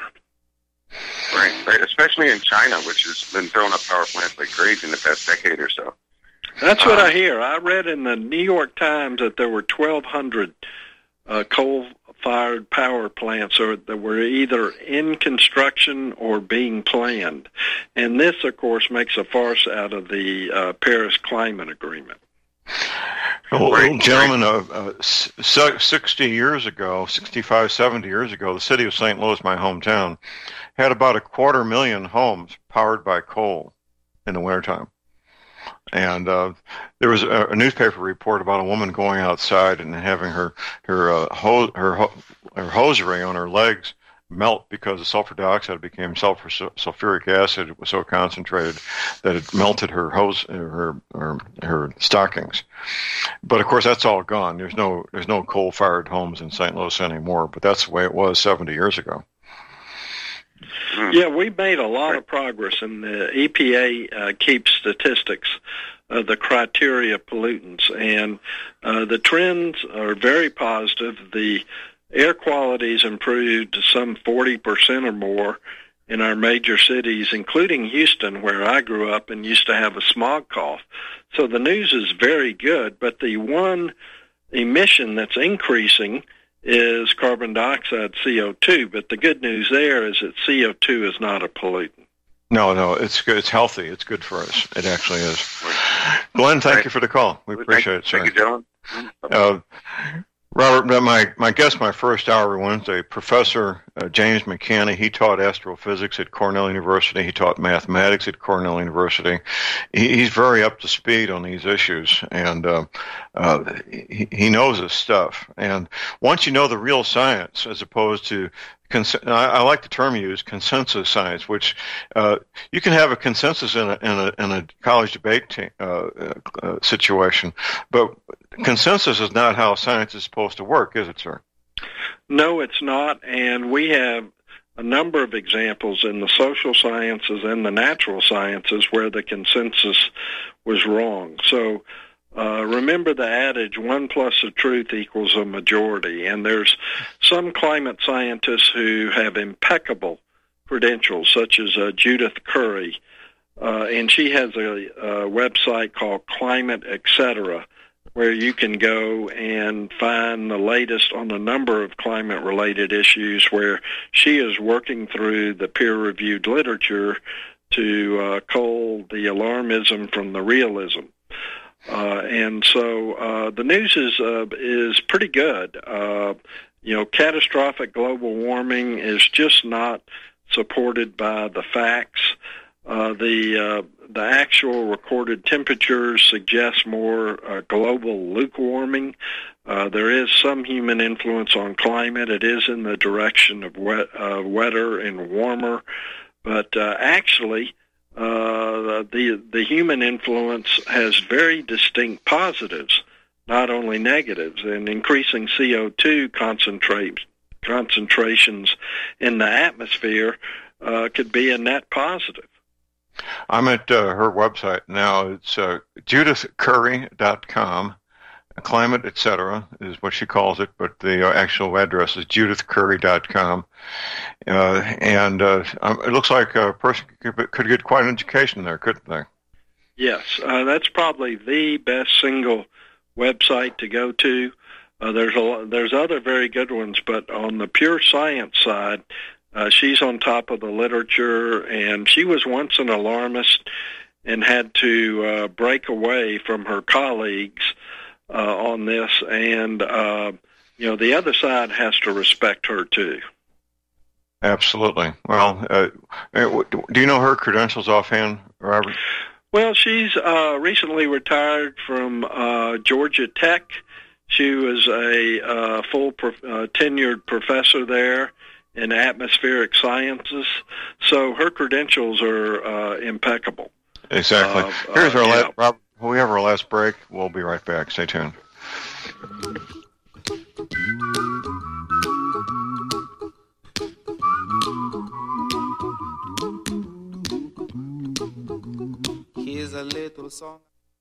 Speaker 11: Right. Especially in China, which has been throwing up power plants like crazy in the past decade or so.
Speaker 3: That's what I hear. I read in the New York Times that there were 1,200 coal-fired power plants that were either in construction or being planned. And this, of course, makes a farce out of the Paris Climate Agreement.
Speaker 2: Well, gentlemen, 60 years ago, 65, 70 years ago, the city of St. Louis, my hometown, had about 250,000 homes powered by coal in the wintertime. And there was a newspaper report about a woman going outside and having her hosiery on her legs melt because the sulfur dioxide became sulfuric acid. It was so concentrated that it melted her stockings. But of course, that's all gone. There's no coal-fired homes in St. Louis anymore. But that's the way it was 70 years ago.
Speaker 3: Yeah, we've made a lot of progress, and the EPA keeps statistics of the criteria pollutants, and the trends are very positive. The air quality's improved to some 40% or more in our major cities, including Houston, where I grew up and used to have a smog cough. So the news is very good, but the one emission that's increasing is carbon dioxide, CO2, but the good news there is that CO2 is not a pollutant.
Speaker 2: No, it's good. It's healthy. It's good for us. It actually is. Glenn, thank you for the call. We appreciate it, sir.
Speaker 11: Thank you, John.
Speaker 2: Robert, my guest, my first hour Wednesday, Professor James McCanny, he taught astrophysics at Cornell University. He taught mathematics at Cornell University. He's very up to speed on these issues, and he knows his stuff. And once you know the real science, as opposed to I like the term used, consensus science, which you can have a consensus in a college debate situation, but consensus is not how science is supposed to work, is it, sir?
Speaker 3: No, it's not, and we have a number of examples in the social sciences and the natural sciences where the consensus was wrong. So remember the adage, 1 plus the truth equals a majority, and there's some climate scientists who have impeccable credentials, such as Judith Curry, and she has a website called Climate Etc., where you can go and find the latest on a number of climate-related issues, where she is working through the peer-reviewed literature to cull the alarmism from the realism. And so the news is pretty good. Catastrophic global warming is just not supported by the facts. The actual recorded temperatures suggest more global lukewarming. There is some human influence on climate. It is in the direction of wetter and warmer, but actually the human influence has very distinct positives, not only negatives, and increasing CO2 concentrations in the atmosphere could be a net positive.
Speaker 2: I'm at her website now. It's JudithCurry.com. Climate, etc. is what she calls it, but the actual address is JudithCurry.com. It looks like a person could get quite an education there, couldn't they?
Speaker 3: Yes, that's probably the best single website to go to. There's other very good ones, but on the pure science side, she's on top of the literature, and she was once an alarmist and had to break away from her colleagues on this, and the other side has to respect her too.
Speaker 2: Absolutely. Well, do you know her credentials offhand, Robert?
Speaker 3: Well, she's recently retired from Georgia Tech. She was a full tenured professor there in atmospheric sciences, so her credentials are impeccable.
Speaker 2: Exactly. Here's our last, Robert. When we have our last break, we'll be right back. Stay tuned.
Speaker 12: Here's a little song.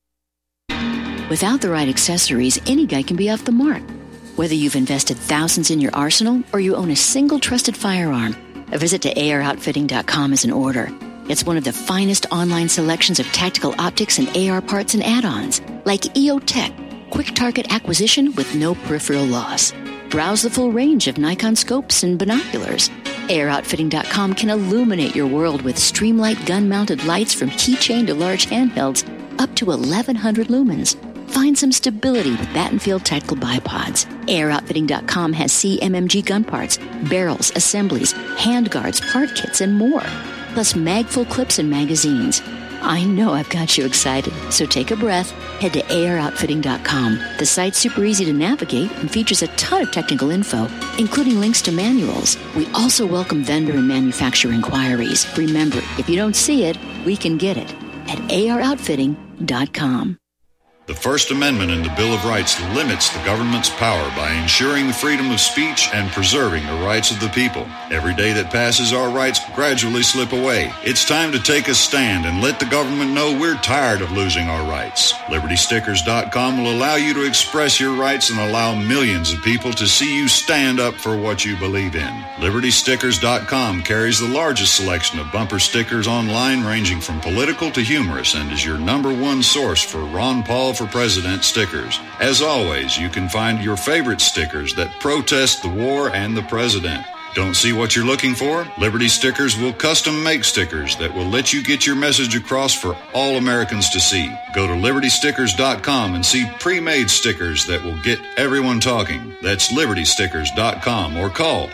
Speaker 13: Without the right accessories, any guy can be off the mark. Whether you've invested thousands in your arsenal or you own a single trusted firearm, a visit to AROutfitting.com is in order. It's one of the finest online selections of tactical optics and AR parts and add-ons, like EOTech, quick target acquisition with no peripheral loss. Browse the full range of Nikon scopes and binoculars. AROutfitting.com can illuminate your world with Streamlight gun-mounted lights from keychain to large handhelds, up to 1,100 lumens. Find some stability with Battenfield tactical bipods. AirOutfitting.com has CMMG gun parts, barrels, assemblies, handguards, part kits, and more. Plus mag-full clips and magazines. I know I've got you excited, so take a breath. Head to AirOutfitting.com. The site's super easy to navigate and features a ton of technical info, including links to manuals. We also welcome vendor and manufacturer inquiries. Remember, if you don't see it, we can get it at AirOutfitting.com.
Speaker 14: The First Amendment in the Bill of Rights limits the government's power by ensuring the freedom of speech and preserving the rights of the people. Every day that passes, our rights gradually slip away. It's time to take a stand and let the government know we're tired of losing our rights. LibertyStickers.com will allow you to express your rights and allow millions of people to see you stand up for what you believe in. LibertyStickers.com carries the largest selection of bumper stickers online, ranging from political to humorous, and is your #1 source for Ron Paul for President stickers. As always, you can find your favorite stickers that protest the war and the president. Don't see what you're looking for? Liberty Stickers will custom make stickers that will let you get your message across for all Americans to see. Go to LibertyStickers.com and see pre-made stickers that will get everyone talking. That's LibertyStickers.com or call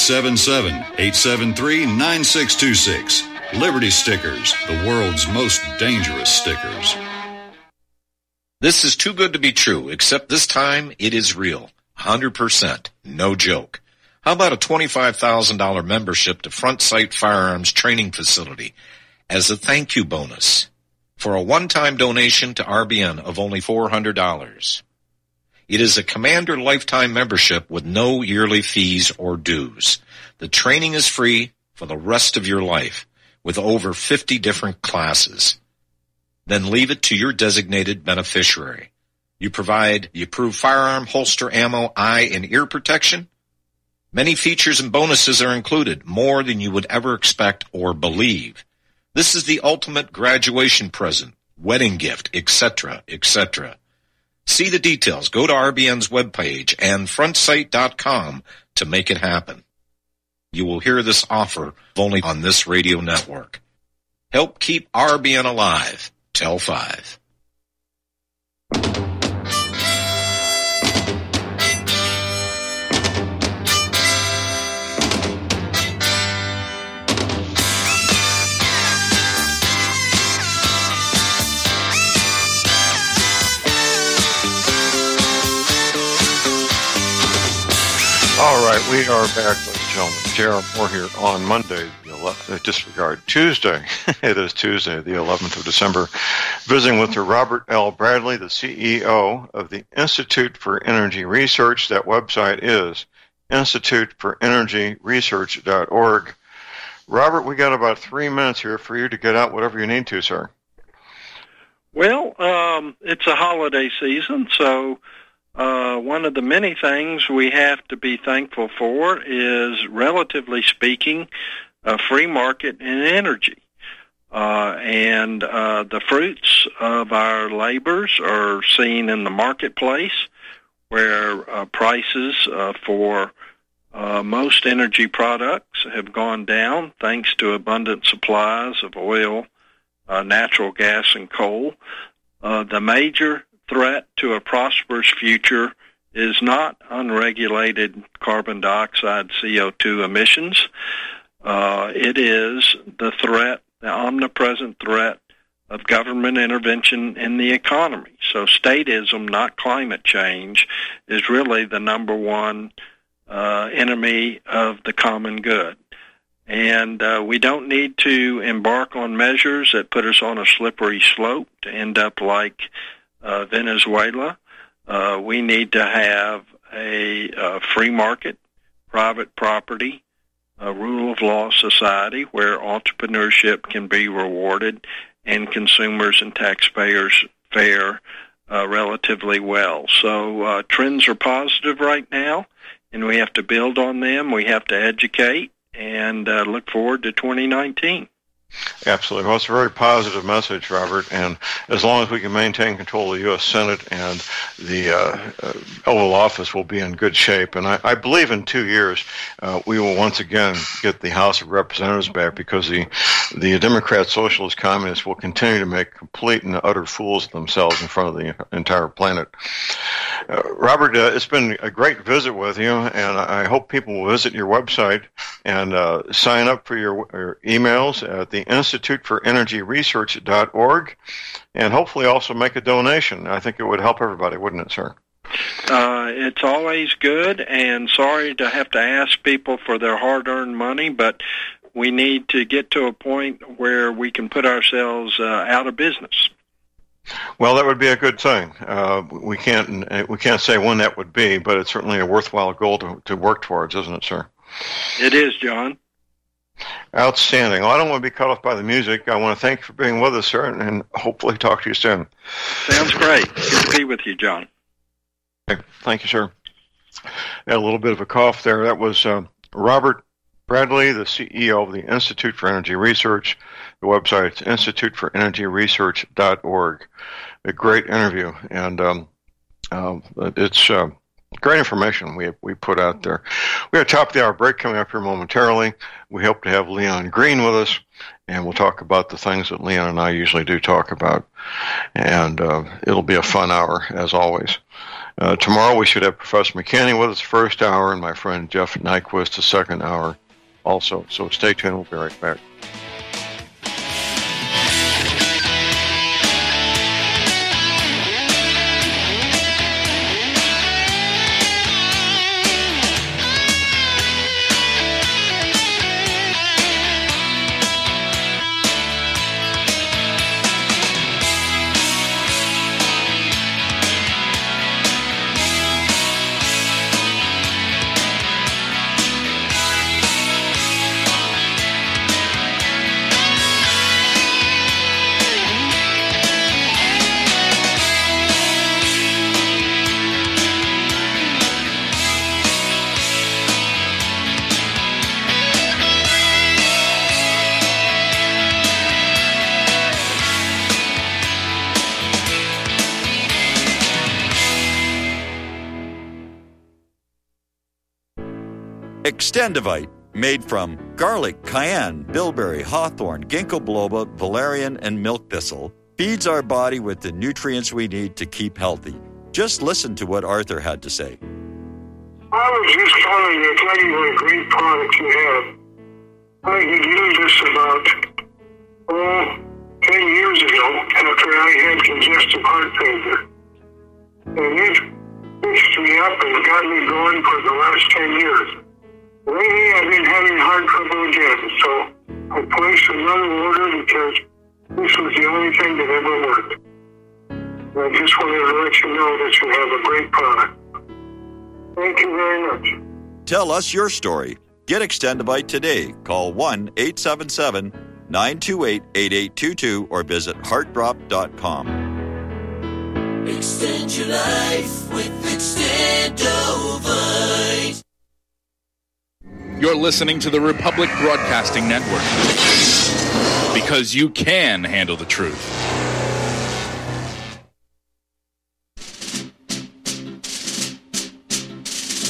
Speaker 14: 877-873-9626. Liberty Stickers, the world's most dangerous stickers.
Speaker 4: This is too good to be true, except this time it is real. 100%. No joke. How about a $25,000 membership to Front Sight Firearms Training Facility as a thank you bonus for a one-time donation to RBN of only $400? It is a Commander lifetime membership with no yearly fees or dues. The training is free for the rest of your life with over 50 different classes. Then leave it to your designated beneficiary. You provide the approved firearm, holster, ammo, eye, and ear protection. Many features and bonuses are included, more than you would ever expect or believe. This is the ultimate graduation present, wedding gift, etc., etc. See the details. Go to RBN's webpage and frontsight.com to make it happen. You will hear this offer only on this radio network. Help keep RBN alive. Tell 5.
Speaker 2: All right, we are back, ladies and gentlemen. J.R. Moore here on Monday, Tuesday. It is Tuesday, the 11th of December, visiting with Robert L. Bradley, the CEO of the Institute for Energy Research. That website is instituteforenergyresearch.org. Robert, we got about 3 minutes here for you to get out whatever you need to, sir.
Speaker 3: Well, it's a holiday season, so one of the many things we have to be thankful for is, relatively speaking, a free market in energy. And the fruits of our labors are seen in the marketplace, where prices for most energy products have gone down thanks to abundant supplies of oil, natural gas, and coal. The major threat to a prosperous future is not unregulated carbon dioxide, CO2 emissions. It is the omnipresent threat of government intervention in the economy. So statism, not climate change, is really the number one enemy of the common good. And we don't need to embark on measures that put us on a slippery slope to end up like Venezuela. We need to have a free market, private property, a rule of law society where entrepreneurship can be rewarded and consumers and taxpayers fare relatively well. So trends are positive right now, and we have to build on them. We have to educate and look forward to 2019.
Speaker 2: Absolutely. Well, it's a very positive message, Robert, and as long as we can maintain control of the U.S. Senate and the Oval Office, will be in good shape. And I believe in 2 years we will once again get the House of Representatives back, because the Democrats, Socialists, Communists will continue to make complete and utter fools of themselves in front of the entire planet. Robert, it's been a great visit with you, and I hope people will visit your website and sign up for your emails at the instituteforenergyresearch.org, and hopefully also make a donation. I think it would help everybody, wouldn't it, sir?
Speaker 3: It's always good, and sorry to have to ask people for their hard-earned money, but we need to get to a point where we can put ourselves out of business.
Speaker 2: Well, that would be a good thing. We can't say when that would be, but it's certainly a worthwhile goal to work towards, isn't it, sir?
Speaker 3: It is, John.
Speaker 2: Outstanding. Well, I don't want to be cut off by the music. I want to thank you for being with us, sir, and hopefully talk to you soon.
Speaker 3: Sounds great. Good to be with you, John.
Speaker 2: Okay. Thank you, sir. Had a little bit of a cough there. That was Robert Bradley, the CEO of the Institute for Energy Research. The website is instituteforenergyresearch.org. A great interview, and it's great information we put out there. We have a top of the hour break coming up here momentarily. We hope to have Leon Green with us, and we'll talk about the things that Leon and I usually do talk about. And it'll be a fun hour, as always. Tomorrow we should have Professor McKinney with us the first hour, and my friend Jeff Nyquist the second hour also. So stay tuned. We'll be right back.
Speaker 10: Extendivite, made from garlic, cayenne, bilberry, hawthorn, ginkgo biloba, valerian, and milk thistle, feeds our body with the nutrients we need to keep healthy. Just listen to what Arthur had to say.
Speaker 15: I was just calling to tell you what a great product you have. I could use this about 10 years ago after I had congestive heart failure. And it fixed me up and got me going for the last 10 years. Lately, I've been having heart trouble again, so I placed another order because this was the only thing that ever worked. And I just wanted to let you know that you have a great product. Thank you very much.
Speaker 10: Tell us your story. Get Extendivite today. Call 1-877-928-8822 or visit heartdrop.com.
Speaker 6: Extend your life with Extendovite.
Speaker 16: You're listening to the Republic Broadcasting Network, because you can handle the truth.